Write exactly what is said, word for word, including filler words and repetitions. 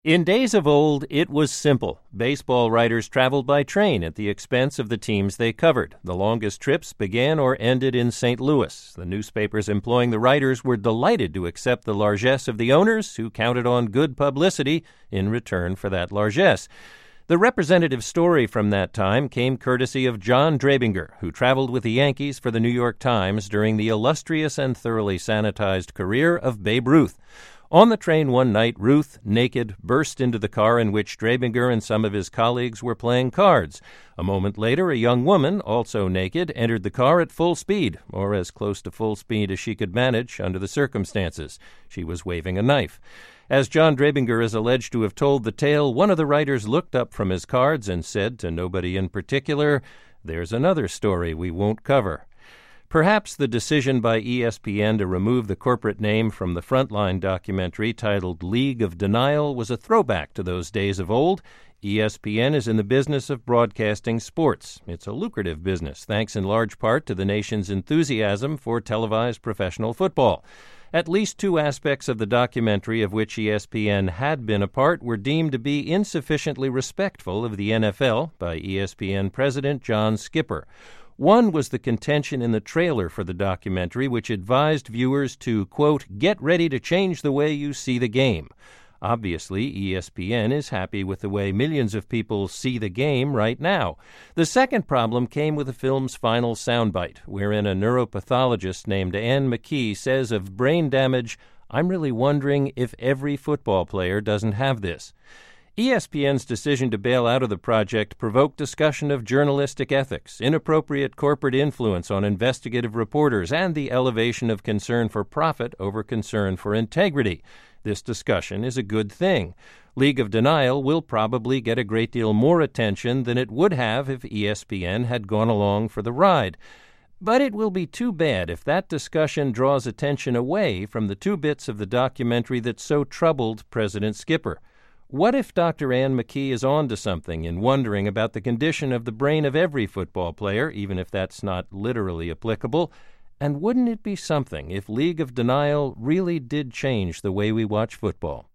In days of old, it was simple. Baseball writers traveled by train at the expense of the teams they covered. The longest trips began or ended in Saint Louis. The newspapers employing the writers were delighted to accept the largesse of the owners, who counted on good publicity in return for that largesse. The representative story from that time came courtesy of John Drabinger, who traveled with the Yankees for the New York Times during the illustrious and thoroughly sanitized career of Babe Ruth. On the train one night, Ruth, naked, burst into the car in which Drabinger and some of his colleagues were playing cards. A moment later, a young woman, also naked, entered the car at full speed, or as close to full speed as she could manage under the circumstances. She was waving a knife. As John Drabinger is alleged to have told the tale, one of the writers looked up from his cards and said to nobody in particular, "There's another story we won't cover." Perhaps the decision by E S P N to remove the corporate name from the Frontline documentary titled League of Denial was a throwback to those days of old. E S P N is in the business of broadcasting sports. It's a lucrative business, thanks in large part to the nation's enthusiasm for televised professional football. At least two aspects of the documentary of which E S P N had been a part were deemed to be insufficiently respectful of the N F L by E S P N President John Skipper. One was the contention in the trailer for the documentary, which advised viewers to, quote, get ready to change the way you see the game. Obviously, E S P N is happy with the way millions of people see the game right now. The second problem came with the film's final soundbite, wherein a neuropathologist named Anne McKee says of brain damage, "I'm really wondering if every football player doesn't have this." E S P N's decision to bail out of the project provoked discussion of journalistic ethics, inappropriate corporate influence on investigative reporters, and the elevation of concern for profit over concern for integrity. This discussion is a good thing. League of Denial will probably get a great deal more attention than it would have if E S P N had gone along for the ride. But it will be too bad if that discussion draws attention away from the two bits of the documentary that so troubled President Skipper. What if Doctor Anne McKee is on to something in wondering about the condition of the brain of every football player, even if that's not literally applicable? And wouldn't it be something if League of Denial really did change the way we watch football?